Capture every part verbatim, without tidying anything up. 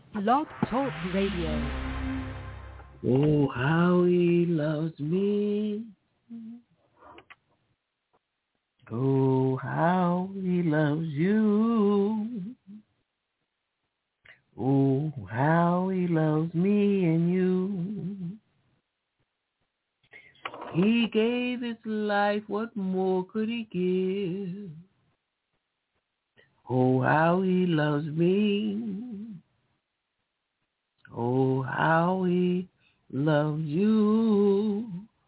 Blog Talk Radio. Oh, how he loves me. Oh, how he loves you. Oh, how he loves me and you. He gave his life, what more could he give? Oh, how he loves me. Oh, how he loves you.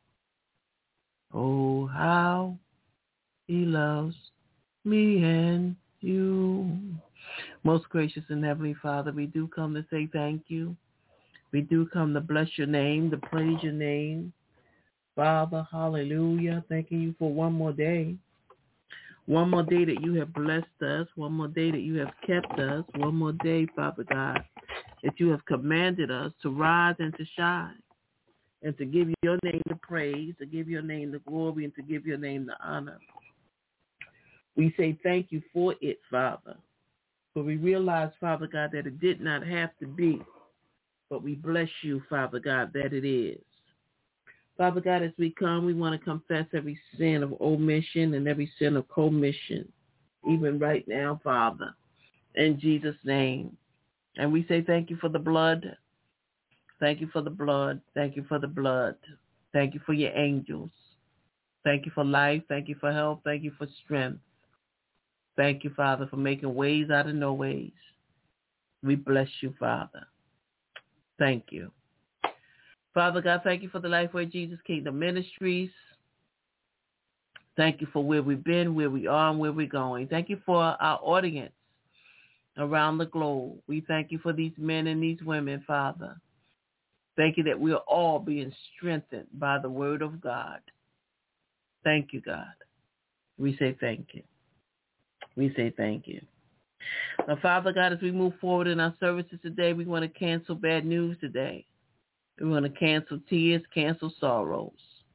Oh, how he loves me and you. Most gracious and heavenly Father, we do come to say thank you. We do come to bless your name, to praise your name. Father, hallelujah. Thanking you for one more day. One more day that you have blessed us. One more day that you have kept us. One more day, Father God, that you have commanded us to rise and to shine and to give your name the praise, to give your name the glory, and to give your name the honor. We say thank you for it, Father. For we realize, Father God, that it did not have to be, but we bless you, Father God, that it is. Father God, as we come, we want to confess every sin of omission and every sin of commission, even right now, Father, in Jesus' name. And we say thank you for the blood. Thank you for the blood. Thank you for the blood. Thank you for your angels. Thank you for life. Thank you for health. Thank you for strength. Thank you, Father, for making ways out of no ways. We bless you, Father. Thank you. Father God, thank you for the Lifeway Jesus Kingdom Ministries. Thank you for where we've been, where we are, and where we're going. Thank you for our audience around the globe. We thank you for these men and these women, Father. Thank you that we're all being strengthened by the word of God. Thank you, God. We say thank you. We say thank you. Now, Father God, as we move forward in our services today, we want to cancel bad news today. We want to cancel tears, cancel sorrows.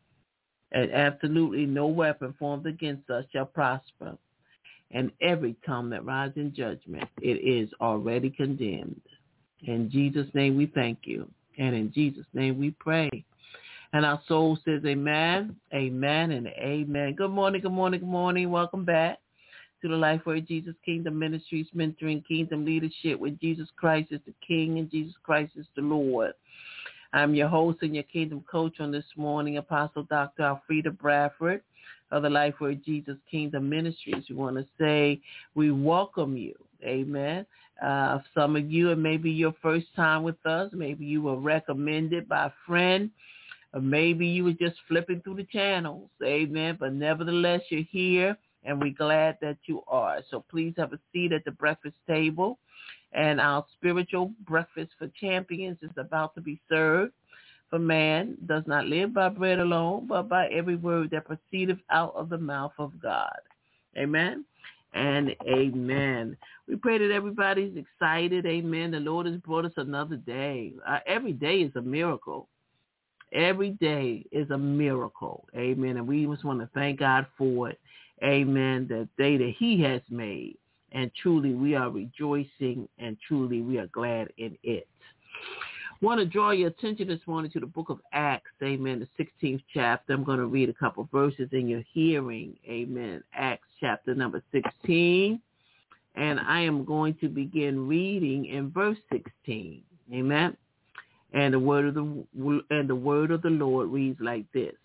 And absolutely no weapon formed against us shall prosper. And every tongue that rises in judgment, it is already condemned. In Jesus' name we thank you. And in Jesus' name we pray. And our soul says amen, amen, and amen. Good morning, good morning, good morning. Welcome back to the Lifeway Jesus Kingdom Ministries, mentoring kingdom leadership with Jesus Christ is the King and Jesus Christ is the Lord. I'm your host and your kingdom coach on this morning, Apostle Doctor Alfreda Bradford of the Lifeway Jesus Kingdom Ministries. We want to say we welcome you. Amen. Uh, some of you, it may be your first time with us. Maybe you were recommended by a friend, or maybe you were just flipping through the channels. Amen. But nevertheless, you're here, and we're glad that you are. So please have a seat at the breakfast table. And our spiritual breakfast for champions is about to be served. For man does not live by bread alone, but by every word that proceedeth out of the mouth of God. Amen and amen. We pray that everybody's excited. Amen. The Lord has brought us another day. Uh, every day is a miracle. Every day is a miracle. Amen. And we just want to thank God for it. Amen. The day that he has made. And truly we are rejoicing and truly we are glad in it. I want to draw your attention this morning to the book of Acts, amen, the sixteenth chapter. I'm going to read a couple verses in your hearing, amen. Acts chapter number sixteen, and I am going to begin reading in verse sixteen, amen. And the word of the and the word of the Lord reads like this.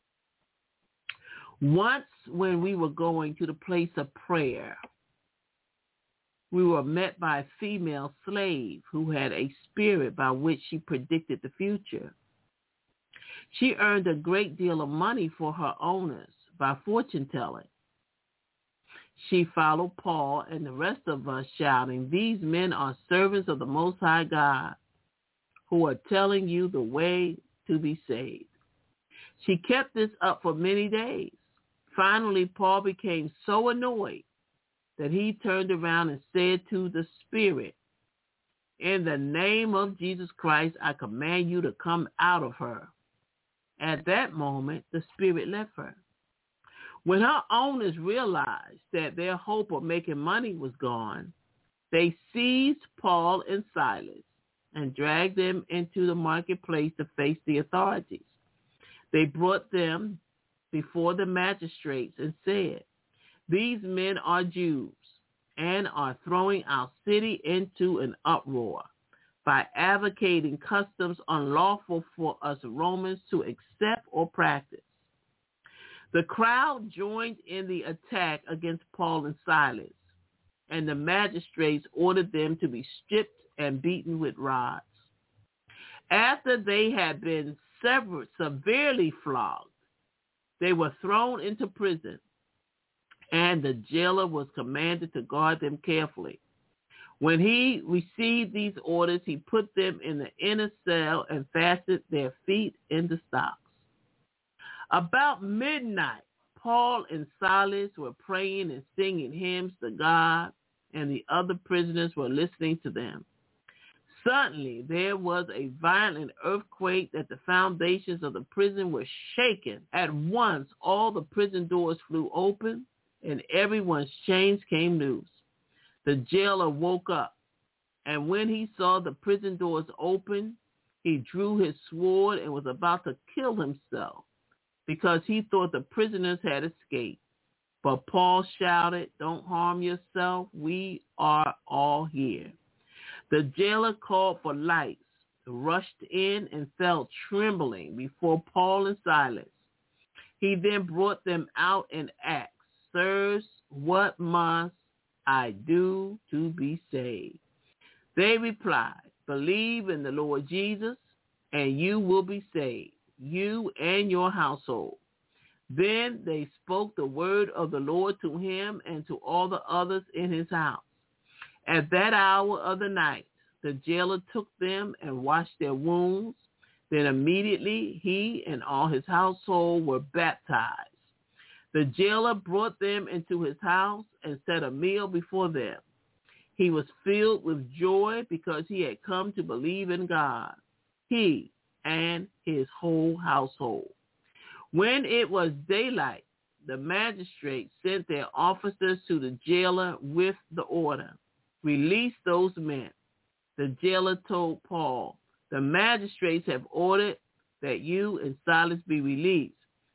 Once when we were going to the place of prayer, we were met by a female slave who had a spirit by which she predicted the future. She earned a great deal of money for her owners by fortune telling. She followed Paul and the rest of us shouting, "These men are servants of the Most High God who are telling you the way to be saved." She kept this up for many days. Finally, Paul became so annoyed that he turned around and said to the spirit, "In the name of Jesus Christ, I command you to come out of her." At that moment, the spirit left her. When her owners realized that their hope of making money was gone, they seized Paul and Silas and dragged them into the marketplace to face the authorities. They brought them before the magistrates and said, "These men are Jews and are throwing our city into an uproar by advocating customs unlawful for us Romans to accept or practice." The crowd joined in the attack against Paul and Silas, and the magistrates ordered them to be stripped and beaten with rods. After they had been sever- severely flogged, they were thrown into prison, and the jailer was commanded to guard them carefully. When he received these orders, he put them in the inner cell and fastened their feet in the stocks. About midnight, Paul and Silas were praying and singing hymns to God, and the other prisoners were listening to them. Suddenly, there was a violent earthquake that the foundations of the prison were shaken. At once, all the prison doors flew open, and everyone's chains came loose. The jailer woke up, and when he saw the prison doors open, he drew his sword and was about to kill himself because he thought the prisoners had escaped. But Paul shouted, "Don't harm yourself. We are all here." The jailer called for lights, rushed in, and fell trembling before Paul and Silas. He then brought them out and asked, "Sirs, what must I do to be saved?" They replied, "Believe in the Lord Jesus, and you will be saved, you and your household." Then they spoke the word of the Lord to him and to all the others in his house. At that hour of the night, the jailer took them and washed their wounds. Then immediately he and all his household were baptized. The jailer brought them into his house and set a meal before them. He was filled with joy because he had come to believe in God, he and his whole household. When it was daylight, the magistrates sent their officers to the jailer with the order, "Release those men." The jailer told Paul, "The magistrates have ordered that you and Silas be released.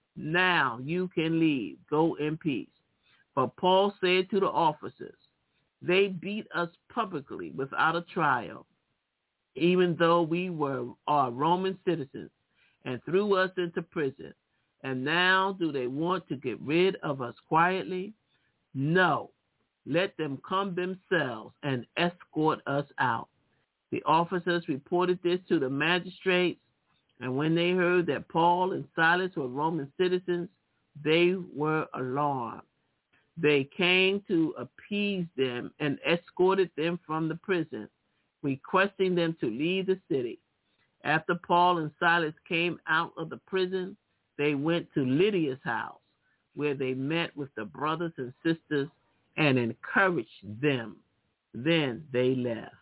Now you can leave. Go in peace." But Paul said to the officers, "They beat us publicly without a trial, even though we were are Roman citizens, and threw us into prison. And now do they want to get rid of us quietly? No, let them come themselves and escort us out." The officers reported this to the magistrates, and when they heard that Paul and Silas were Roman citizens, they were alarmed. They came to appease them and escorted them from the prison, requesting them to leave the city. After Paul and Silas came out of the prison, they went to Lydia's house, where they met with the brothers and sisters and encouraged them. Then they left.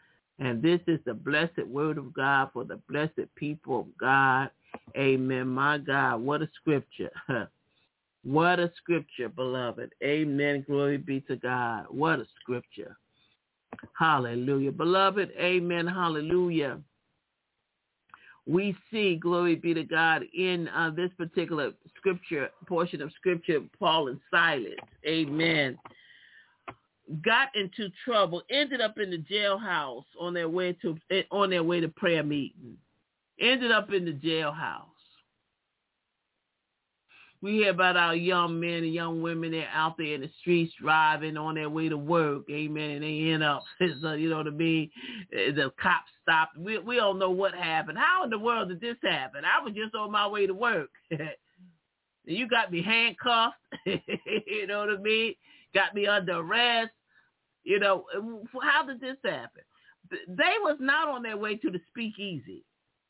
And this is the blessed word of God for the blessed people of God. Amen. My God, what a scripture. What a scripture, beloved. Amen. Glory be to God. What a scripture. Hallelujah. Beloved, amen. Hallelujah. We see, glory be to God, in uh, this particular scripture, portion of scripture, Paul and Silas, amen, got into trouble, ended up in the jailhouse on their way to on their way to prayer meeting, ended up in the jailhouse. We hear about our young men and young women. They're out there in the streets driving on their way to work, amen, and they end up, so, you know what I mean, the cops stopped. We, we don't know what happened. How in the world did this happen? I was just on my way to work. You got me handcuffed, you know what I mean, got me under arrest. You know, how did this happen? They was not on their way to the speakeasy.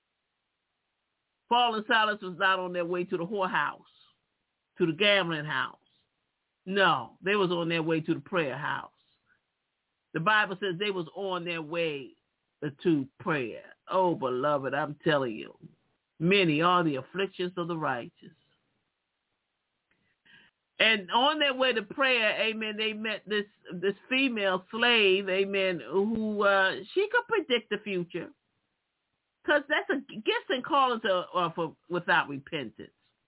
Paul and Silas was not on their way to the whorehouse, to the gambling house. No, they was on their way to the prayer house. The Bible says they was on their way to prayer. Oh, beloved, I'm telling you, many are the afflictions of the righteous. And on their way to prayer, amen, they met this this female slave, amen, who uh, she could predict the future. Because that's a gifts and callings are, are for without repentance.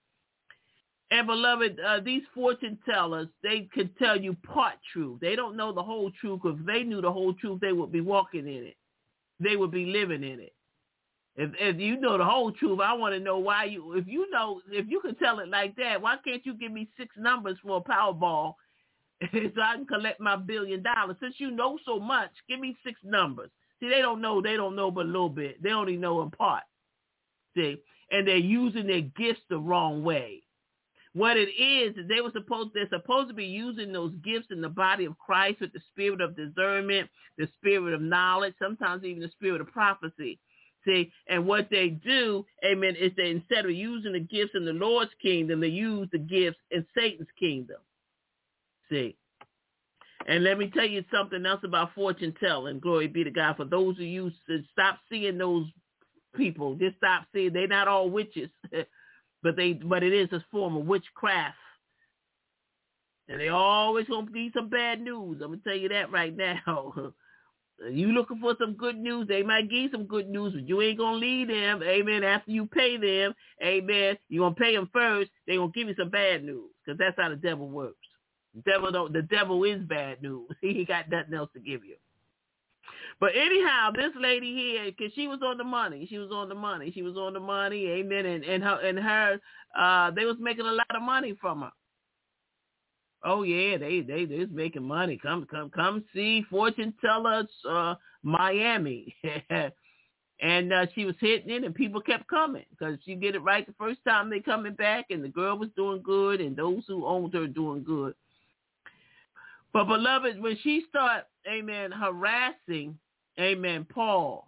And beloved, uh, these fortune tellers, they could tell you part truth. They don't know the whole truth, because if they knew the whole truth, they would be walking in it. They would be living in it. If if you know the whole truth, I want to know why you, if you know, if you can tell it like that, why can't you give me six numbers for a Powerball so I can collect my billion dollars? Since you know so much, give me six numbers. See, they don't know. They don't know but a little bit. They only know in part. See, and they're using their gifts the wrong way. What it is, they were supposed, they're supposed to be using those gifts in the body of Christ with the spirit of discernment, the spirit of knowledge, sometimes even the spirit of prophecy. See, and what they do, amen, is they, instead of using the gifts in the Lord's kingdom, they use the gifts in Satan's kingdom. See, and let me tell you something else about fortune telling. Glory be to God. For those of you to stop seeing those people, just stop seeing. They're not all witches, but they, but it is a form of witchcraft. And they always gonna be some bad news. I'm gonna tell you that right now. You looking for some good news, they might give you some good news, but you ain't going to lead them, amen, after you pay them, amen. You're going to pay them first, they're going to give you some bad news, because that's how the devil works. The devil, don't, the devil is bad news. He ain't got nothing else to give you. But anyhow, this lady here, because she was on the money, she was on the money, she was on the money, amen, and, and her, and her uh, they was making a lot of money from her. Oh yeah, they they they's making money. Come come come see Fortune Tellers uh, Miami, and uh, she was hitting it, and people kept coming because she did it right the first time they coming back, and the girl was doing good, and those who owned her doing good. But beloved, when she started, amen, harassing, amen, Paul,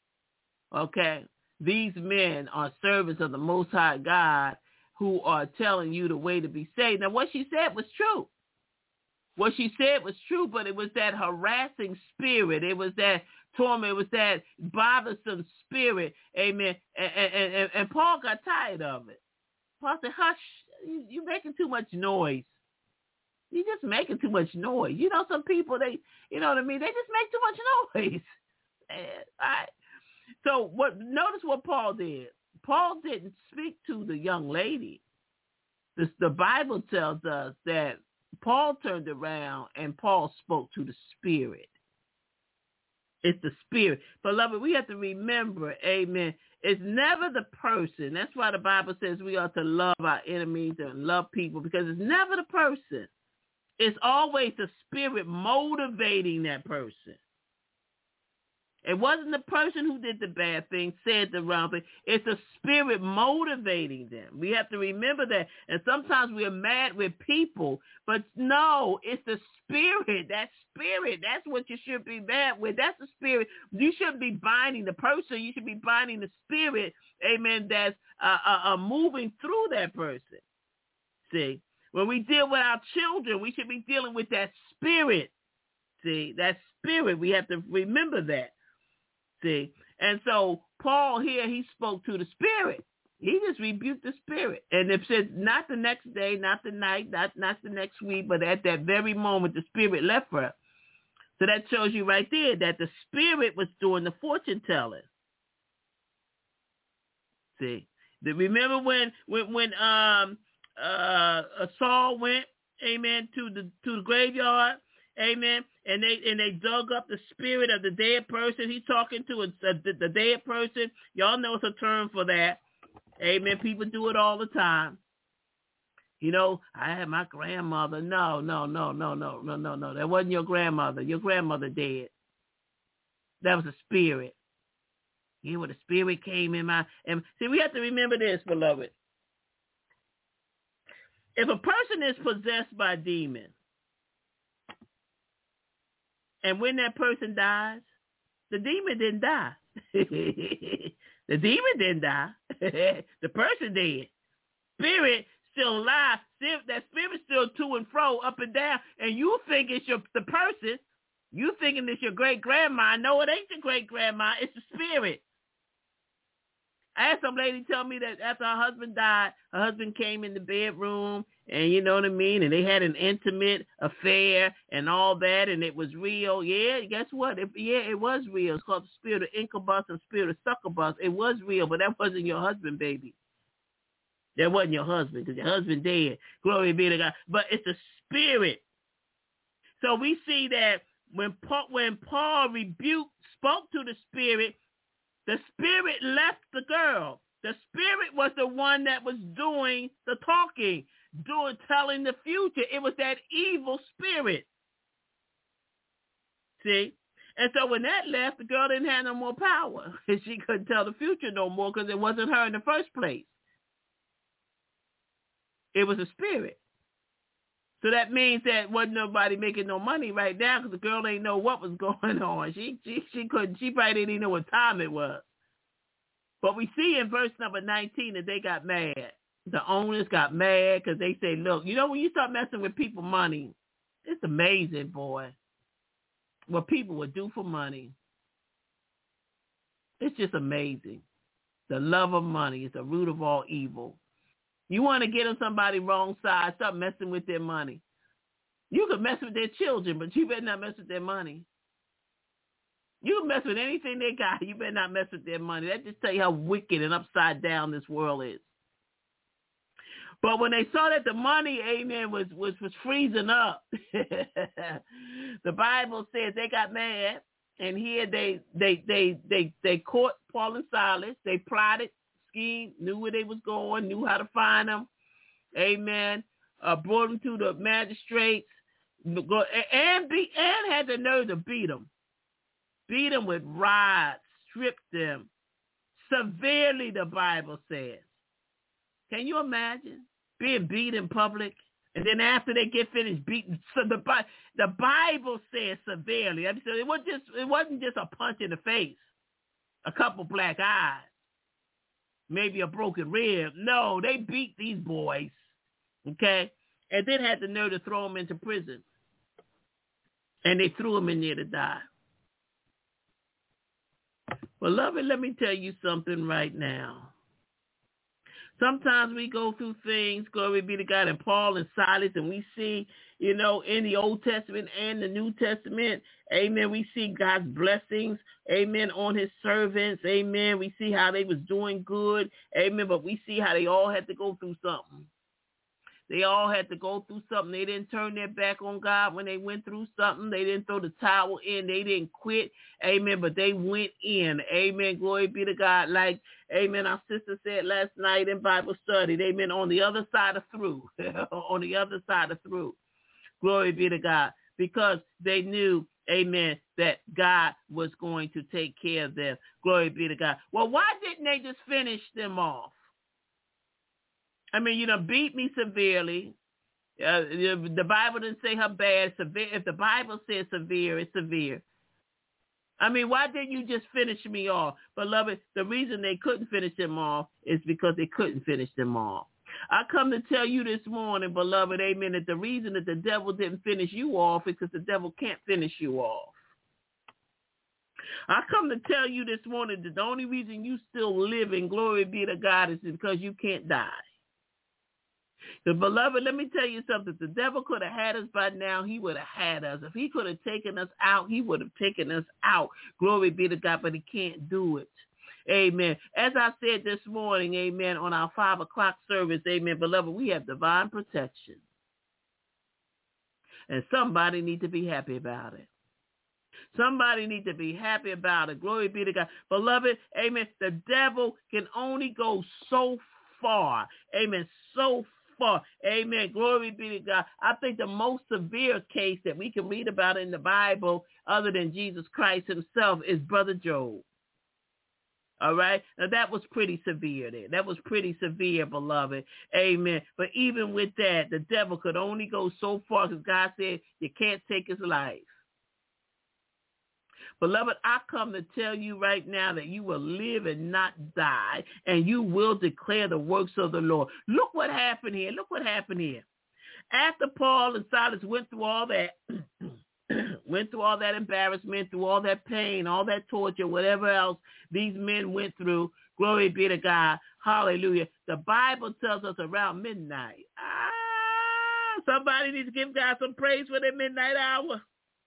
okay, these men are servants of the Most High God, who are telling you the way to be saved. Now, what she said was true. What she said was true, but it was that harassing spirit. It was that torment. It was that bothersome spirit. Amen. And, and, and, and Paul got tired of it. Paul said, hush, you, you're making too much noise. You're just making too much noise. You know, some people, they, you know what I mean? They just make too much noise. And, all right. So what? Notice what Paul did. Paul didn't speak to the young lady. This, the Bible tells us that Paul turned around and Paul spoke to the spirit. It's the spirit. Beloved, we have to remember, amen, it's never the person. That's why the Bible says we ought to love our enemies and love people, because it's never the person. It's always the spirit motivating that person. It wasn't the person who did the bad thing, said the wrong thing. It's the spirit motivating them. We have to remember that. And sometimes we're mad with people, but no, it's the spirit. That spirit, that's what you should be mad with. That's the spirit. You shouldn't be binding the person. You should be binding the spirit, amen, that's uh, uh, uh, moving through that person. See, when we deal with our children, we should be dealing with that spirit. See, that spirit, we have to remember that. See, and so Paul here, he spoke to the spirit. He just rebuked the spirit. And it says not the next day, not the night, not, not the next week, but at that very moment, the spirit left her. So that shows you right there that the spirit was doing the fortune telling. See, the, remember when, when, when um, uh, Saul went, amen, to the, to the graveyard? Amen. And they and they dug up the spirit of the dead person. He's talking to a, a, the, the dead person. Y'all know it's a term for that. Amen. People do it all the time. You know, I had my grandmother. No, no, no, no, no, no, no, no. That wasn't your grandmother. Your grandmother dead. That was a spirit. You know, when the spirit came in my... And see, we have to remember this, beloved. If a person is possessed by demons, and when that person dies, the demon didn't die. The demon didn't die. The person did. Spirit still alive. That spirit still to and fro, up and down. And you think it's your the person. You thinking it's your great grandma. No, it ain't your great grandma. It's the spirit. I had some lady tell me that after her husband died, her husband came in the bedroom and you know what I mean? And they had an intimate affair and all that, and it was real. Yeah, guess what? It, yeah, it was real. It's called the spirit of incubus and spirit of succubus. It was real, but that wasn't your husband, baby. That wasn't your husband because your husband dead. Glory be to God. But it's the spirit. So we see that when Paul, when Paul rebuked, spoke to the spirit, the spirit left the girl. The spirit was the one that was doing the talking, doing, telling the future. It was that evil spirit. See? And so when that left, the girl didn't have no more power. She couldn't tell the future no more because it wasn't her in the first place. It was a spirit. So that means that wasn't nobody making no money right now because the girl ain't know what was going on. She she she couldn't. She probably didn't even know what time it was. But we see in verse number nineteen that they got mad. The owners got mad because they say, "Look, you know when you start messing with people money, it's amazing, boy, what people would do for money. It's just amazing. The love of money is the root of all evil." You want to get on somebody's wrong side, start messing with their money. You can mess with their children, but you better not mess with their money. You can mess with anything they got. You better not mess with their money. That just tell you how wicked and upside down this world is. But when they saw that the money, amen, was, was, was freezing up, the Bible says they got mad, and here they they they they they caught Paul and Silas. They plotted, schemed, knew where they was going, knew how to find them. Amen. Uh, brought them to the magistrates, and be and had the nerve to beat them. Beat them with rods, strip them severely. The Bible says. Can you imagine being beat in public, and then after they get finished beating? So the the Bible says severely. I mean, so it was just it wasn't just a punch in the face, a couple black eyes, maybe a broken rib. No, they beat these boys, okay, and then had the nerve to throw them into prison, and they threw them in there to die. Beloved, let me tell you something right now. Sometimes we go through things, glory be to God, and Paul and Silas, and we see, you know, in the Old Testament and the New Testament, amen, we see God's blessings, amen, on his servants, amen. We see how they was doing good, amen, but we see how they all had to go through something. They all had to go through something. They didn't turn their back on God when they went through something. They didn't throw the towel in. They didn't quit. Amen. But they went in. Amen. Glory be to God. Like, amen, our sister said last night in Bible study. Amen. On the other side of through. On the other side of through. Glory be to God. Because they knew, amen, that God was going to take care of them. Glory be to God. Well, why didn't they just finish them off? I mean, you know, beat me severely. Uh, the Bible didn't say how bad. Severe. If the Bible says severe, it's severe. I mean, why didn't you just finish me off? Beloved, the reason they couldn't finish them off is because they couldn't finish them off. I come to tell you this morning, beloved, amen, that the reason that the devil didn't finish you off is because the devil can't finish you off. I come to tell you this morning that the only reason you still living, glory be to God, is because you can't die. The beloved, let me tell you something. If the devil could have had us by now, he would have had us. If he could have taken us out, he would have taken us out. Glory be to God, but he can't do it. Amen. As I said this morning, amen, on our five o'clock service, amen, beloved, we have divine protection. And somebody needs to be happy about it. Somebody needs to be happy about it. Glory be to God. Beloved, amen, the devil can only go so far. Amen, so far. Amen. Glory be to God. I think the most severe case that we can read about in the Bible, other than Jesus Christ himself, is Brother Job. All right. Now that was pretty severe there. That was pretty severe, beloved. Amen. But even with that, the devil could only go so far because God said you can't take his life. Beloved, I come to tell you right now that you will live and not die, and you will declare the works of the Lord. Look what happened here. Look what happened here. After Paul and Silas went through all that, went through all that embarrassment, through all that pain, all that torture, whatever else these men went through. Glory be to God. Hallelujah. The Bible tells us around midnight. Ah, somebody needs to give God some praise for the midnight hour.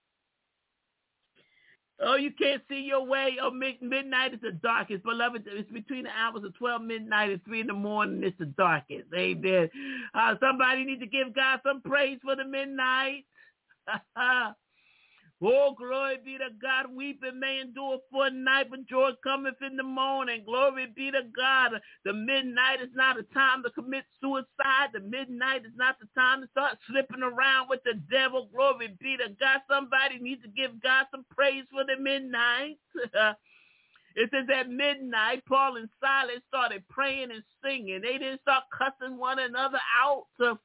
Oh, you can't see your way. Oh, midnight is the darkest. Beloved, it's between the hours of twelve midnight and three in the morning. It's the darkest. Amen. Uh, somebody needs to give God some praise for the midnight. Oh, glory be to God. Weeping may endure for a night, but joy cometh in the morning. Glory be to God. The midnight is not a time to commit suicide. The midnight is not the time to start slipping around with the devil. Glory be to God. Somebody needs to give God some praise for the midnight. It says at midnight, Paul and Silas started praying and singing. They didn't start cussing one another out. So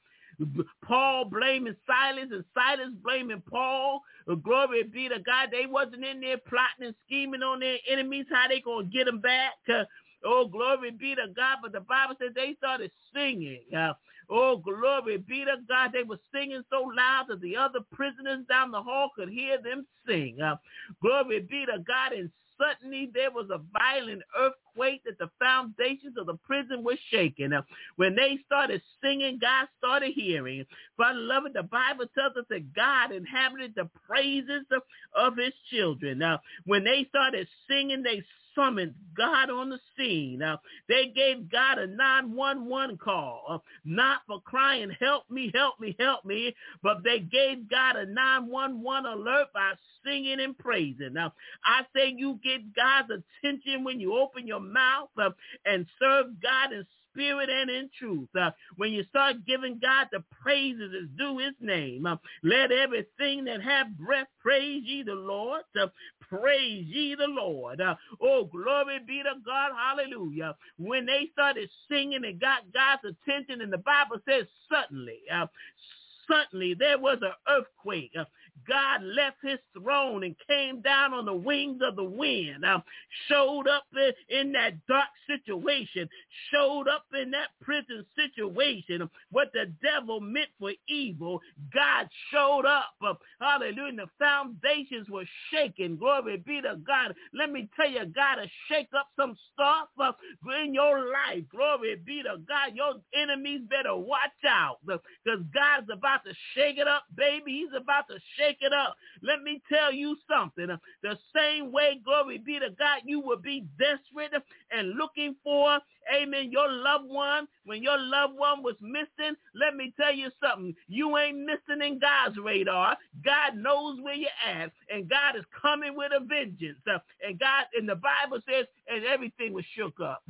Paul blaming Silas and Silas blaming Paul. Glory be to God. They wasn't in there plotting and scheming on their enemies, how they going to get them back. Uh, oh, glory be to God. But the Bible says they started singing. Uh, oh, glory be to God. They were singing so loud that the other prisoners down the hall could hear them sing. Uh, glory be to God. And suddenly there was a violent earthquake that the foundations of the prison were shaking. Uh, when they started singing, God started hearing. Father, beloved, the Bible tells us that God inhabited the praises of, of his children. Now, uh, when they started singing, they summoned God on the scene. Uh, they gave God a nine one one call, uh, not for crying, help me, help me, help me, but they gave God a nine one one alert by singing and praising. Now, I say you get God's attention when you open your mouth uh, and serve God in spirit and in truth. Uh, when you start giving God the praises is due his name. Uh, let everything that have breath praise ye the Lord. Uh, praise ye the Lord. Uh, oh, glory be to God. Hallelujah. When they started singing and got God's attention, and the Bible says suddenly, uh, suddenly there was an earthquake. Uh, God left his throne and came down on the wings of the wind, uh, showed up in, in that dark situation, showed up in that prison situation. What the devil meant for evil, God showed up. Uh, hallelujah. And the foundations were shaken. Glory be to God. Let me tell you, God will shake up some stuff uh, in your life. Glory be to God. Your enemies better watch out because God's about to shake it up, baby. He's about to shake it up. Let me tell you something. The same way, glory be to God, you will be desperate and looking for, amen, your loved one. When your loved one was missing, let me tell you something. You ain't missing in God's radar. God knows where you're at, and God is coming with a vengeance. Uh, and God, and the Bible says, and everything was shook up.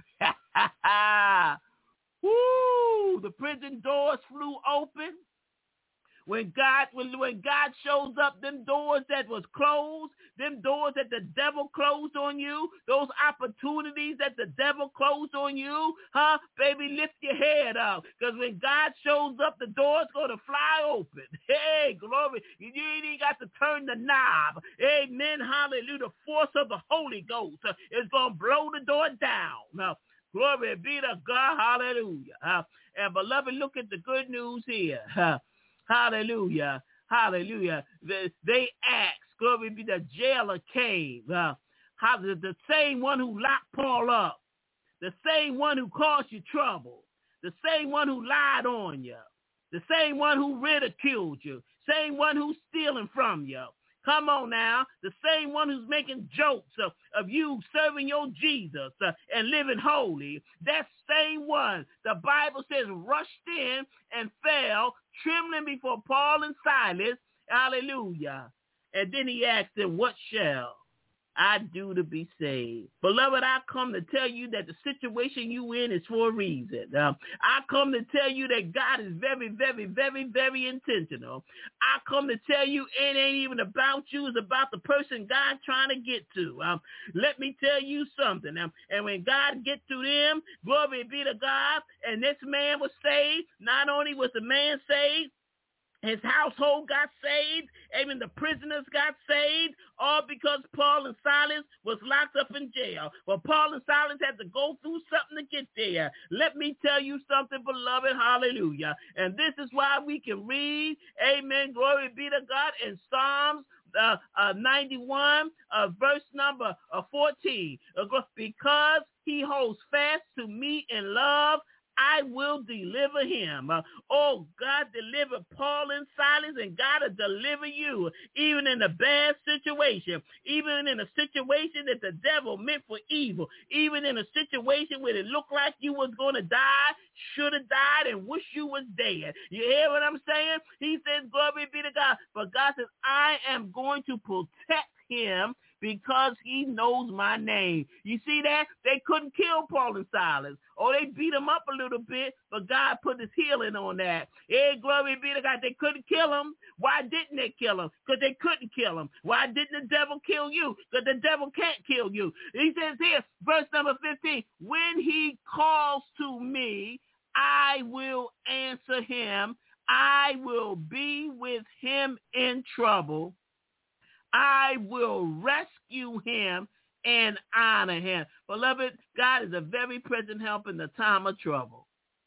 Woo! The prison doors flew open. When God, when, when God shows up, them doors that was closed, them doors that the devil closed on you, those opportunities that the devil closed on you, huh, baby, lift your head up. Because when God shows up, the door's going to fly open. Hey, glory. You ain't even got to turn the knob. Amen, hallelujah. The force of the Holy Ghost uh, is going to blow the door down. Now, glory be to God, hallelujah. Uh, and beloved, look at the good news here. Uh, Hallelujah. Hallelujah. They, they asked, glory be, the jailer came. Uh, how, the, the same one who locked Paul up, the same one who caused you trouble, the same one who lied on you, the same one who ridiculed you, same one who's stealing from you. Come on now. The same one who's making jokes of, of you serving your Jesus uh, and living holy. That same one, the Bible says, rushed in and fell, trembling before Paul and Silas. Hallelujah. And then he asked them, what shall I do to be saved? Beloved, I come to tell you that the situation you in is for a reason. Um, I come to tell you that God is very, very, very, very intentional. I come to tell you it ain't even about you. It's about the person God's trying to get to. Um, let me tell you something. Um, and when God get to them, glory be to God, and this man was saved, not only was the man saved, his household got saved. Even the prisoners got saved, all because Paul and Silas was locked up in jail. Well, Paul and Silas had to go through something to get there. Let me tell you something, beloved. Hallelujah. And this is why we can read, amen, glory be to God, in Psalms uh, uh, ninety-one, uh, verse number uh, fourteen. Because he holds fast to me in love, I will deliver him. Uh, oh, God delivered Paul and Silas, and God will deliver you, even in a bad situation, even in a situation that the devil meant for evil, even in a situation where it looked like you was going to die, should have died, and wish you was dead. You hear what I'm saying? He says, glory be to God. But God says, I am going to protect him because he knows my name. You see that? They couldn't kill Paul and Silas. Oh, they beat him up a little bit, but God put his healing on that. Hey, glory be to God. They couldn't kill him. Why didn't they kill him? Because they couldn't kill him. Why didn't the devil kill you? Because the devil can't kill you. He says here, verse number fifteen, when he calls to me, I will answer him. I will be with him in trouble. I will rescue him and honor him. Beloved, God is a very present help in the time of trouble.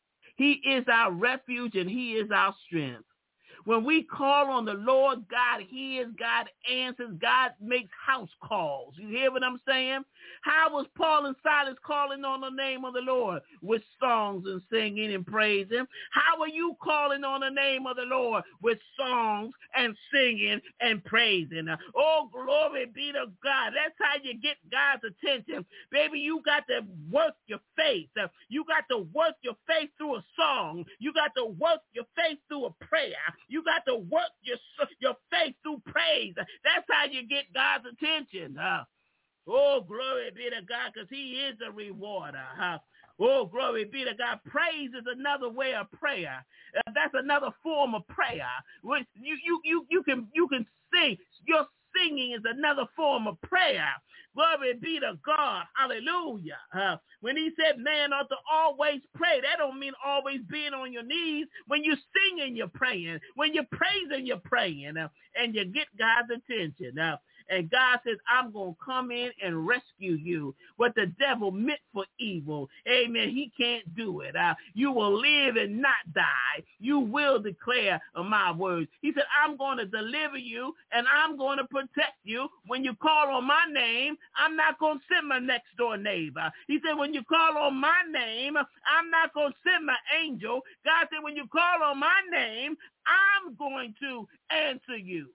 He is our refuge and he is our strength. When we call on the Lord, God hears, God answers, God makes house calls. You hear what I'm saying? How was Paul and Silas calling on the name of the Lord? With songs and singing and praising. How are you calling on the name of the Lord? With songs and singing and praising. Oh, glory be to God. That's how you get God's attention. Baby, you got to work your faith. You got to work your faith through a song. You got to work your faith through a prayer. You got to work your your faith through praise. That's how you get God's attention. Uh, oh, glory be to God, because he is a rewarder. Uh, oh, glory be to God. Praise is another way of prayer. Uh, that's another form of prayer. Which you, you, you, you, can, you can sing. Your singing is another form of prayer. Glory be to God. Hallelujah. Uh, when he said man ought to always pray, that don't mean always being on your knees. When you're singing, you're praying. When you're praising, you're praying. Uh, and you get God's attention. Uh, and God says, I'm going to come in and rescue you. What the devil meant for evil, amen, he can't do it. Uh, you will live and not die. You will declare my words. He said, I'm going to deliver you, and I'm going to protect you. When you call on my name, I'm not going to send my next door neighbor. He said, when you call on my name, I'm not going to send my angel. God said, when you call on my name, I'm going to answer you.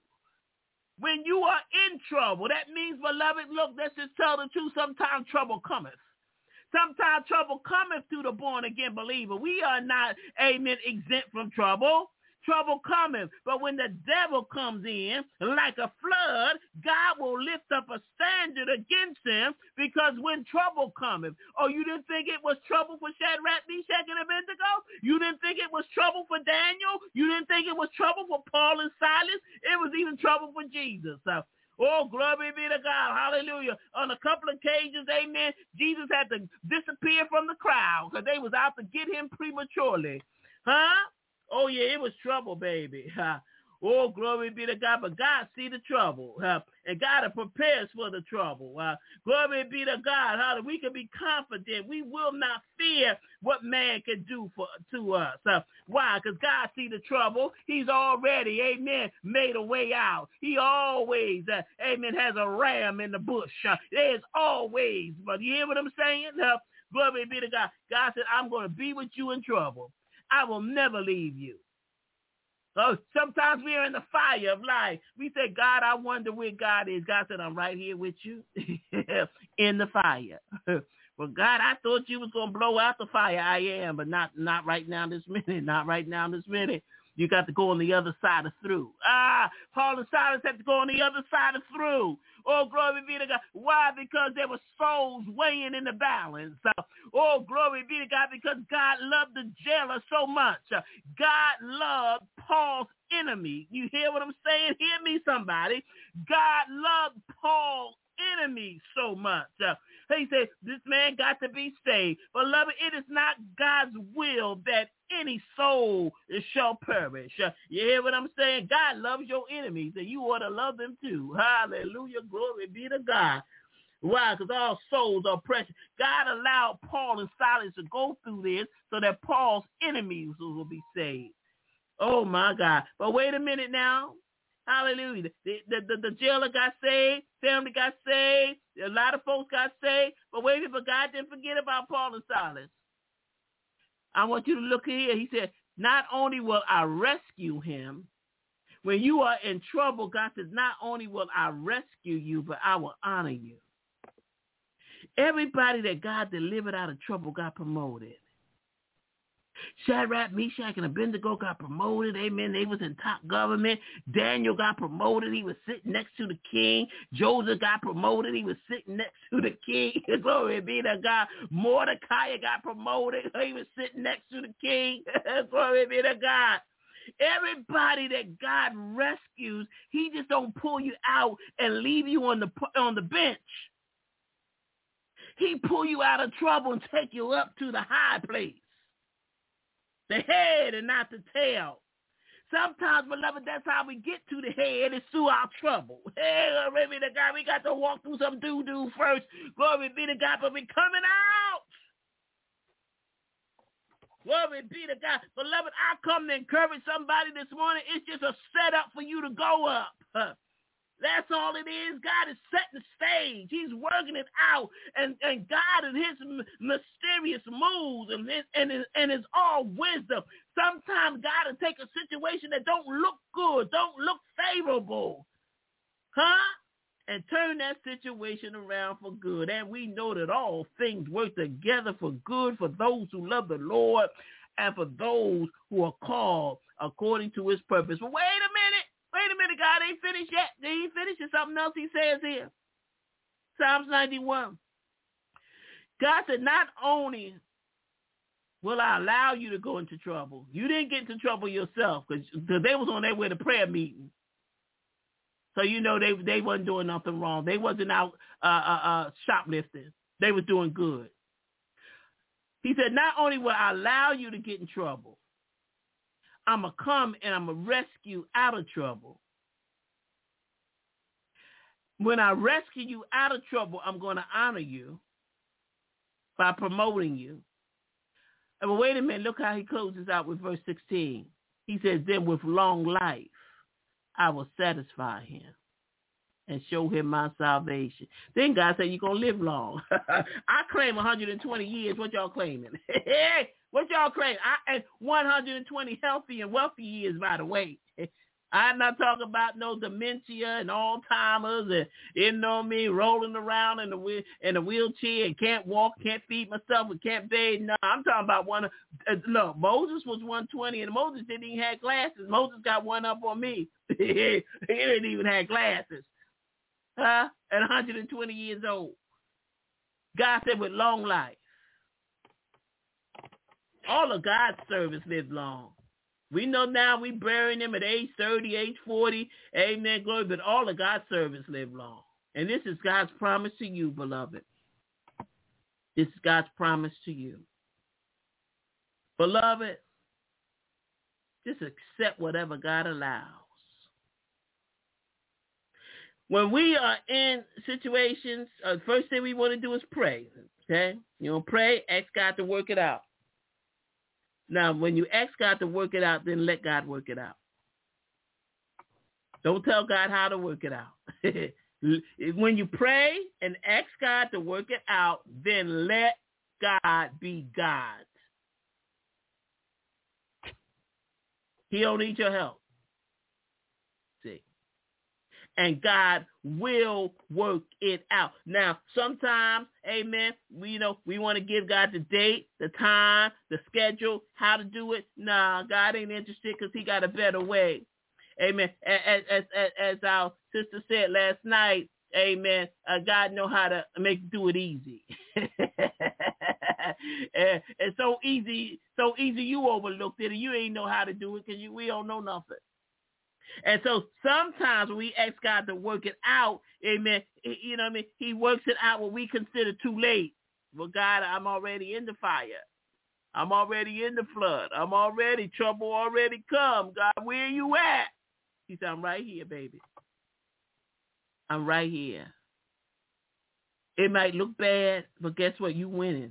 When you are in trouble, that means, beloved, look, let's just tell the truth. Sometimes trouble cometh. Sometimes trouble cometh to the born-again believer. We are not, amen, exempt from trouble. Trouble cometh. But when the devil comes in like a flood, God will lift up a standard against him, because when trouble cometh, oh, you didn't think it was trouble for Shadrach, Meshach, and Abednego? You didn't think it was trouble for Daniel? You didn't think it was trouble for Paul and Silas? It was even trouble for Jesus. Uh, Oh, glory be to God. Hallelujah. On a couple of occasions, amen, Jesus had to disappear from the crowd because they was out to get him prematurely. Huh? Oh, yeah, it was trouble, baby. Uh, oh, glory be to God. But God see the trouble. Uh, and God prepares for the trouble. Uh, glory be to God. How we can be confident. We will not fear what man can do for to us. Uh, why? Because God see the trouble. He's already, amen, made a way out. He always, uh, amen, has a ram in the bush. Uh, there's always, but you hear what I'm saying? Uh, glory be to God. God said, I'm going to be with you in trouble. I will never leave you. So sometimes we're in the fire of life. We say, God, I wonder where God is. God said, I'm right here with you in the fire. Well, God, I thought you was going to blow out the fire. I am, but not, not right now this minute. Not right now this minute. You got to go on the other side of through. Ah, Paul and Silas had to go on the other side of through. Oh, glory be to God. Why? Because there were souls weighing in the balance. Uh, oh, glory be to God, because God loved the jailer so much. Uh, God loved Paul's enemy. You hear what I'm saying? Hear me, somebody. God loved Paul's enemy so much. Uh, he said, this man got to be saved. Beloved, it is not God's will that any soul shall perish. Uh, you hear what I'm saying? God loves your enemies, and you ought to love them too. Hallelujah. Glory be to God. Why? Because all souls are precious. God allowed Paul and Silas to go through this so that Paul's enemies will be saved. Oh, my God. But wait a minute now. Hallelujah. The, the, the, the jailer got saved. Family got saved. A lot of folks got saved. But wait a minute, but God didn't forget about Paul and Silas. I want you to look here. He said, not only will I rescue him, when you are in trouble, God says, not only will I rescue you, but I will honor you. Everybody that God delivered out of trouble got promoted. Shadrach, Meshach, and Abednego got promoted. Amen. They was in top government. Daniel got promoted. He was sitting next to the king. Joseph got promoted. He was sitting next to the king. Glory be to God. Mordecai got promoted. He was sitting next to the king. Glory be to God. Everybody that God rescues, he just don't pull you out and leave you on the on the bench. He pull you out of trouble and take you up to the high place. The head and not the tail. Sometimes, beloved, that's how we get to the head. It's through our trouble. Hey, glory be to God. We got to walk through some doo-doo first. Glory be to God, but we're coming out. Glory be to God. Beloved, I come to encourage somebody this morning. It's just a setup for you to go up. That's all it is. God is setting the stage. He's working it out. And, and God and his m- mysterious moves and his, and, his, and his all wisdom. Sometimes God will take a situation that don't look good, don't look favorable, huh? And turn that situation around for good. And we know that all things work together for good for those who love the Lord and for those who are called according to his purpose. But wait a minute. Wait a minute, God ain't finished yet. They ain't finished. There's something else he says here. Psalms ninety-one. God said, not only will I allow you to go into trouble. You didn't get into trouble yourself because they was on their way to prayer meeting. So you know they they wasn't doing nothing wrong. They wasn't out uh, uh, uh, shoplifting. They was doing good. He said, not only will I allow you to get in trouble, I'm going to come and I'm going to rescue out of trouble. When I rescue you out of trouble, I'm going to honor you by promoting you. And well, wait a minute, look how he closes out with verse sixteen. He says, then with long life, I will satisfy him and show him my salvation. Then God said, you're going to live long. I claim one hundred twenty years. What y'all claiming? What y'all claim? I, and one hundred twenty healthy and wealthy years, by the way. I'm not talking about no dementia and Alzheimer's and, you know me, rolling around in the in a wheelchair and can't walk, can't feed myself, and can't bathe. No, I'm talking about one. Uh, look, Moses was one twenty, and Moses didn't even have glasses. Moses got one up on me. He didn't even have glasses. Huh? At one hundred twenty years old. God said with long life. All of God's servants live long. We know now we burying them at age thirty, age forty. Amen, glory. But all of God's servants live long. And this is God's promise to you, beloved. This is God's promise to you. Beloved, just accept whatever God allows. When we are in situations, uh, the first thing we want to do is pray. Okay? You know, pray, ask God to work it out. Now, when you ask God to work it out, then let God work it out. Don't tell God how to work it out. When you pray and ask God to work it out, then let God be God. He don't need your help. See? And God will work it out. Now, sometimes, amen, we, you know, we want to give God the date, the time, the schedule, how to do it. Nah, God ain't interested because he got a better way. Amen. As, as, as, as our sister said last night, amen, uh, God know how to make do it easy. and, and so easy, so easy you overlooked it, and you ain't know how to do it because you we don't know nothing. And so sometimes when we ask God to work it out, amen, you know what I mean, he works it out what we consider too late. Well, God, I'm already in the fire. I'm already in the flood. I'm already, trouble already come. God, where are you at? He said, I'm right here, baby. I'm right here. It might look bad, but guess what? You winning.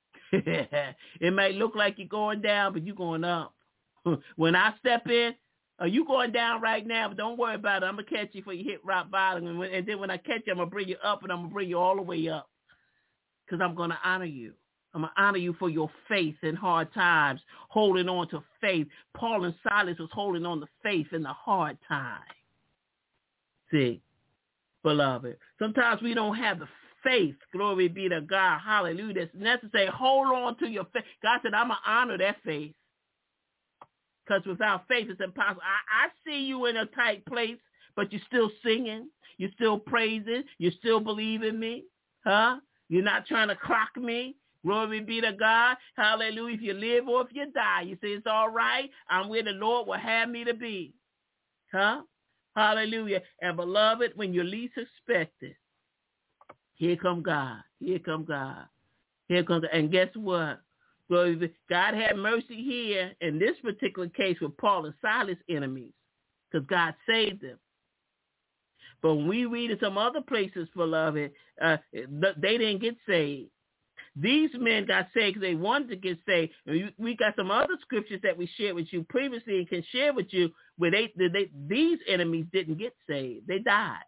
It might look like you're going down, but you're going up. When I step in, Are you going down right now? But don't worry about it. I'm going to catch you before you hit rock bottom. And, when, and then when I catch you, I'm going to bring you up, and I'm going to bring you all the way up because I'm going to honor you. I'm going to honor you for your faith in hard times, holding on to faith. Paul and Silas was holding on to faith in the hard time. See, beloved, sometimes we don't have the faith, glory be to God, hallelujah, that's necessary. Hold on to your faith. God said, I'm going to honor that faith because without faith, it's impossible. I, I see you in a tight place, but you're still singing. You're still praising. You still believe in me. Huh? You're not trying to clock me. Glory be to God. Hallelujah. If you live or if you die, you say, it's all right. I'm where the Lord will have me to be. Huh? Hallelujah. And beloved, when you least expect it, here come God. Here come God. Here comes God. And guess what? Glory be. God had mercy here in this particular case with Paul and Silas' enemies because God saved them. But when we read in some other places, beloved, uh, they didn't get saved. These men got saved because they wanted to get saved. We got some other scriptures that we shared with you previously and can share with you where they, they these enemies didn't get saved. They died.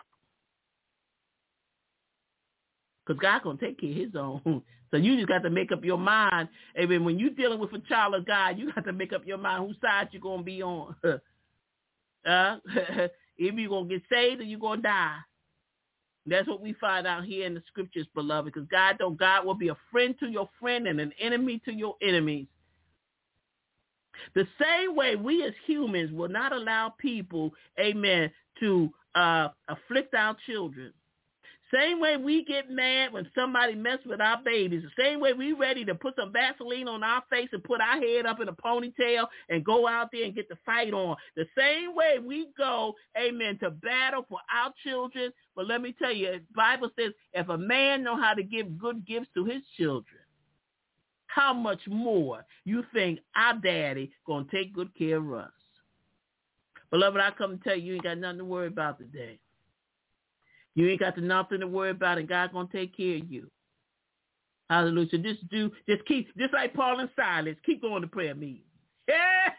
Because God's going to take care of his own. So you just got to make up your mind. And when you're dealing with a child of God, you got to make up your mind whose side you're going to be on. uh, if you're going to get saved or you're going to die. That's what we find out here in the scriptures, beloved, because God, though God will be a friend to your friend and an enemy to your enemies. The same way we as humans will not allow people, amen, to uh, afflict our children. Same way we get mad when somebody messes with our babies. The same way we ready to put some Vaseline on our face and put our head up in a ponytail and go out there and get the fight on. The same way we go, amen, to battle for our children. But let me tell you, the Bible says if a man know how to give good gifts to his children, how much more you think our daddy going to take good care of us? Beloved, I come to tell you, you ain't got nothing to worry about today. You ain't got nothing to worry about, and God's going to take care of you. Hallelujah. So just do, just keep, just like Paul and Silas, keep going to prayer meeting. Yeah.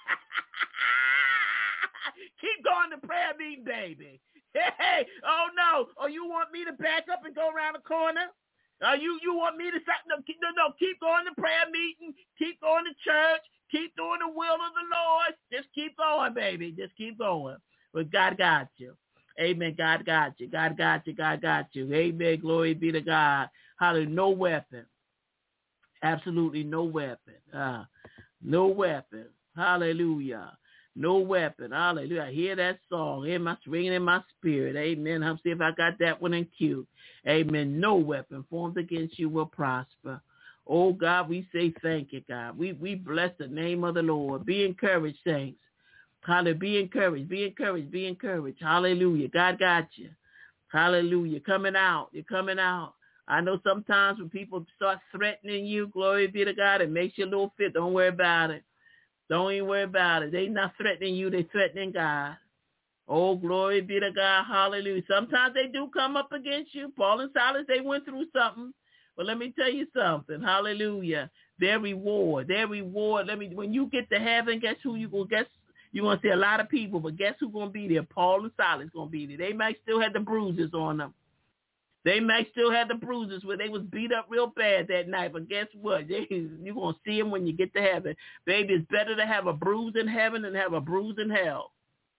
Keep going to prayer meeting, baby. Hey, oh no. Oh, you want me to back up and go around the corner? Oh, you, you want me to, no, no, no, keep going to prayer meeting. Keep going to church. Keep doing the will of the Lord. Just keep going, baby. Just keep going. But God got you. Amen. God got you. God got you. God got you. Amen. Glory be to God. Hallelujah. No weapon. Absolutely no weapon. Uh, no weapon. Hallelujah. No weapon. Hallelujah. I hear that song in my ringing in my spirit. Amen. I'm see if I got that one in cue. Amen. No weapon formed against you will prosper. Oh God, we say thank you, God. We we bless the name of the Lord. Be encouraged, saints. Hallelujah. Be encouraged. Be encouraged. Be encouraged. Hallelujah. God got you. Hallelujah. Coming out. You're coming out. I know sometimes when people start threatening you, glory be to God, it makes you a little fit. Don't worry about it. Don't even worry about it. They're not threatening you. They're threatening God. Oh, glory be to God. Hallelujah. Sometimes they do come up against you. Paul and Silas, they went through something. But let me tell you something. Hallelujah. Their reward. Their reward. Let me. When you get to heaven, guess who you will guess? You're going to see a lot of people, but guess who's going to be there? Paul and Silas going to be there. They might still have the bruises on them. They might still have the bruises where they was beat up real bad that night, but guess what? They, you're going to see them when you get to heaven. Baby, it's better to have a bruise in heaven than have a bruise in hell.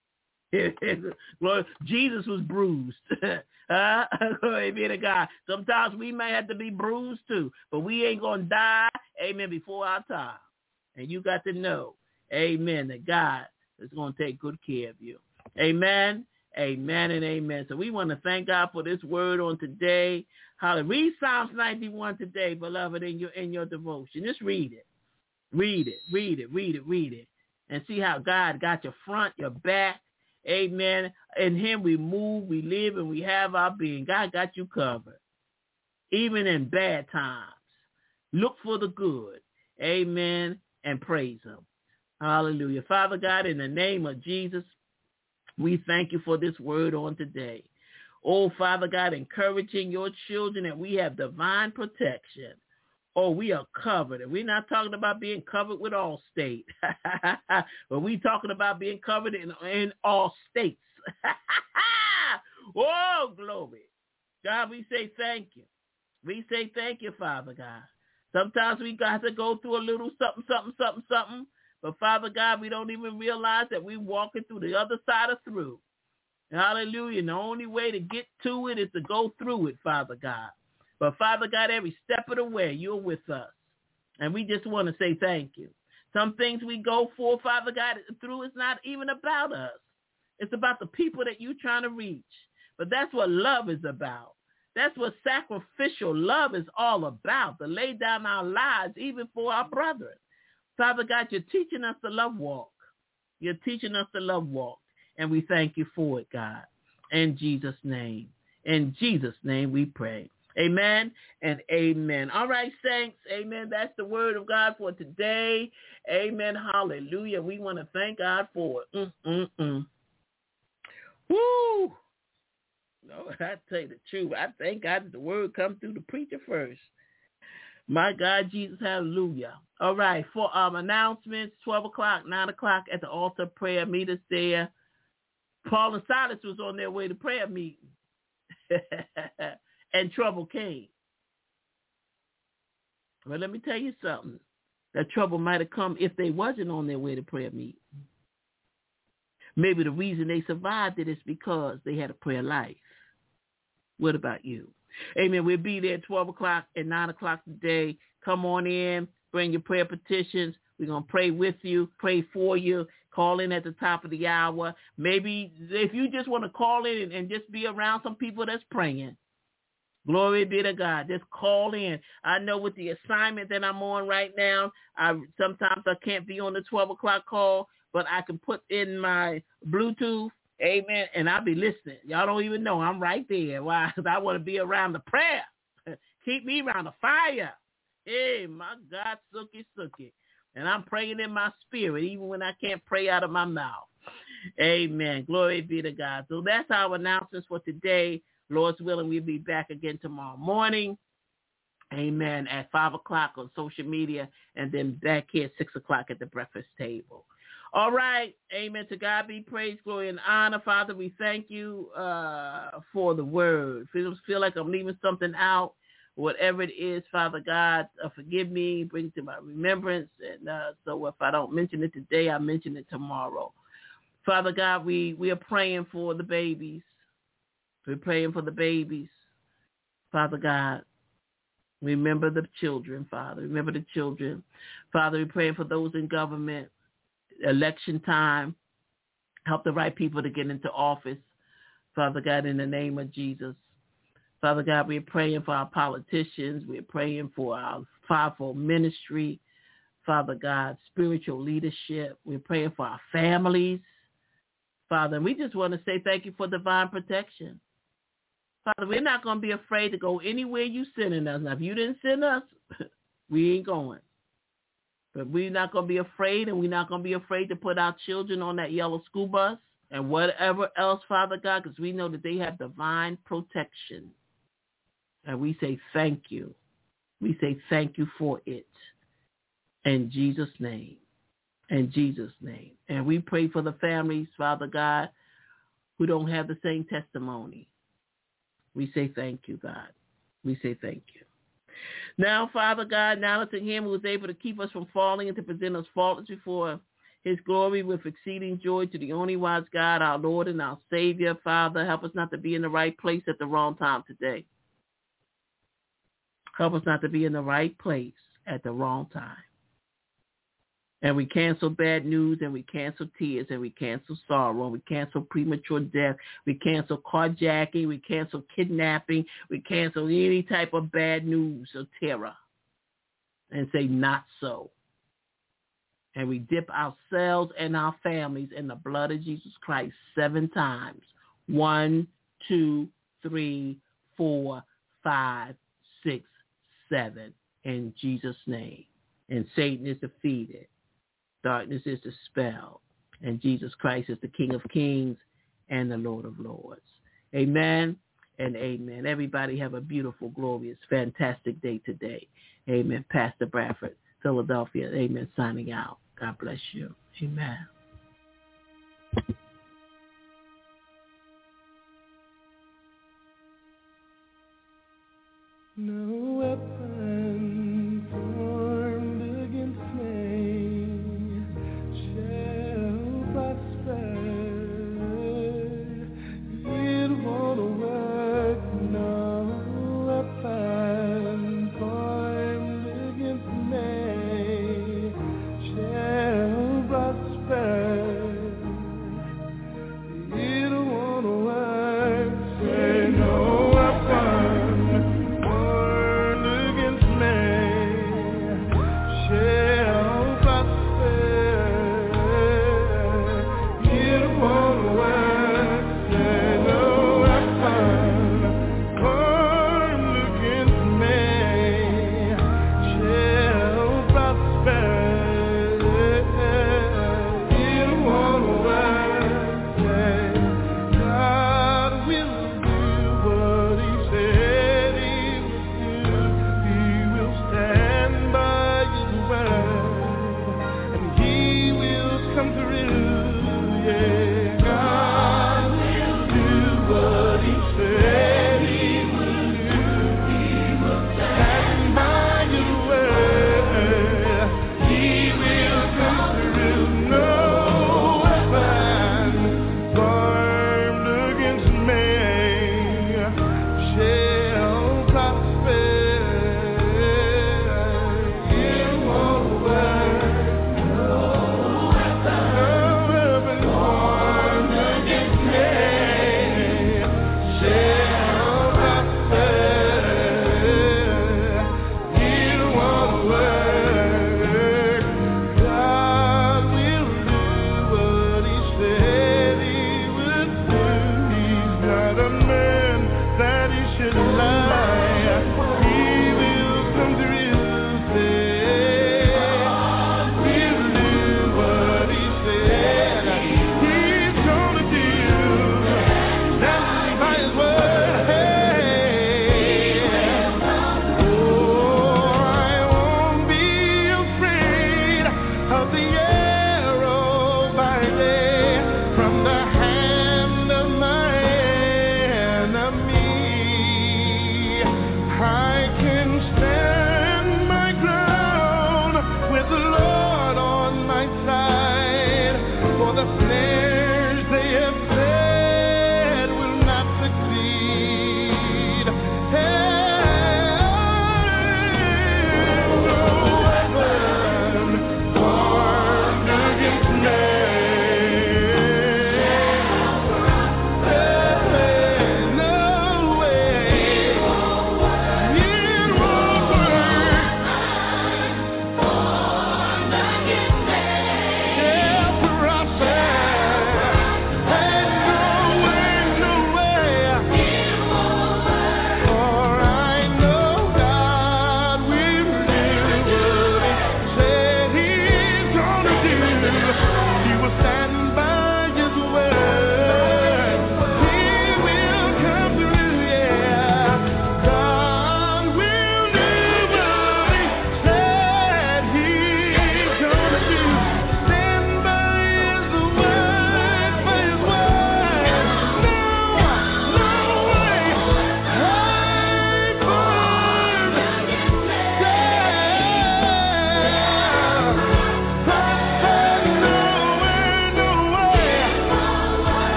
Jesus was bruised. uh, glory be to God. Sometimes we may have to be bruised too, but we ain't going to die, amen, before our time. And you got to know, amen, that God is going to take good care of you. Amen, amen, and amen. So we want to thank God for this word on today. Hallelujah. Read Psalms ninety-one today, beloved, in your in your devotion. Just read it. Read it, read it, read it, read it. And see how God got your front, your back. Amen. In him we move, we live, and we have our being. God got you covered. Even in bad times. Look for the good. Amen. And praise him. Hallelujah. Father God, in the name of Jesus, we thank you for this word on today. Oh, Father God, encouraging your children that we have divine protection Oh, we are covered. And we're not talking about being covered with all state. But we're talking about being covered in, in all states. Oh, glory. God, we say thank you. We say thank you, Father God. Sometimes we got to go through a little something, something, something, something. But, Father God, we don't even realize that we're walking through the other side of through. Hallelujah. And the only way to get to it is to go through it, Father God. But, Father God, every step of the way, you're with us. And we just want to say thank you. Some things we go for, Father God, through is not even about us. It's about the people that you're trying to reach. But that's what love is about. That's what sacrificial love is all about, to lay down our lives even for our brethren. Father God, you're teaching us to love walk. You're teaching us to love walk. And we thank you for it, God. In Jesus' name. In Jesus' name we pray. Amen and amen. All right, saints. Amen. That's the word of God for today. Amen. Hallelujah. We want to thank God for it. Mm-mm-mm. Woo! No, I tell you the truth. I thank God that the word comes through the preacher first. My God, Jesus, hallelujah. All right, for um, announcements, twelve o'clock, nine o'clock at the altar, prayer meet us there. Paul and Silas was on their way to prayer meeting. And trouble came. Well, let me tell you something. That trouble might have come if they wasn't on their way to prayer meeting. Maybe the reason they survived it is because they had a prayer life. What about you? Amen. We'll be there at twelve o'clock and nine o'clock today. Come on in. Bring your prayer petitions. We're going to pray with you, pray for you. Call in at the top of the hour. Maybe if you just want to call in and, and just be around some people that's praying. Glory be to God. Just call in. I know with the assignment that I'm on right now, I sometimes I can't be on the twelve o'clock call, but I can put in my Bluetooth. Amen. And I'll be listening. Y'all don't even know I'm right there. Why? Because I want to be around the prayer. Keep me around the fire. Hey, my God, sookie, sookie. And I'm praying in my spirit, even when I can't pray out of my mouth. Amen. Glory be to God. So that's our announcements for today. Lord's willing, we'll be back again tomorrow morning. Amen. At five o'clock on social media, and then back here at six o'clock at the breakfast table. All right. Amen. To God be praise, glory, and honor. Father, we thank you uh, for the word. Feel, feel like I'm leaving something out. Whatever it is, Father God, uh, forgive me, bring it to my remembrance. And uh, so if I don't mention it today, I'll mention it tomorrow. Father God, we, we are praying for the babies. We're praying for the babies. Father God, remember the children, Father. Remember the children. Father, we're praying for those in government. Election time, help the right people to get into office, Father God, in the name of Jesus. Father God, we're praying for our politicians. We're praying for our fivefold ministry, Father God, spiritual leadership. We're praying for our families, Father. And we just want to say thank you for divine protection. Father, we're not going to be afraid to go anywhere you sending us. Now, if you didn't send us, we ain't going. But we're not going to be afraid, and we're not going to be afraid to put our children on that yellow school bus and whatever else, Father God, because we know that they have divine protection. And we say thank you. We say thank you for it. In Jesus' name. In Jesus' name. And we pray for the families, Father God, who don't have the same testimony. We say thank you, God. We say thank you. Now, Father God, now unto him who is able to keep us from falling and to present us faultless before his glory with exceeding joy, to the only wise God, our Lord and our Savior. Father, help us not to be in the right place at the wrong time today. Help us not to be in the right place at the wrong time. And we cancel bad news, and we cancel tears, and we cancel sorrow, and we cancel premature death. We cancel carjacking. We cancel kidnapping. We cancel any type of bad news or terror and say not so. And we dip ourselves and our families in the blood of Jesus Christ seven times. One, two, three, four, five, six, seven. In Jesus' name. And Satan is defeated. Darkness is dispelled, and Jesus Christ is the King of Kings and the Lord of Lords. Amen, and amen. Everybody have a beautiful, glorious, fantastic day today. Amen. Pastor Bradford, Philadelphia. Amen. Signing out. God bless you. Amen. No.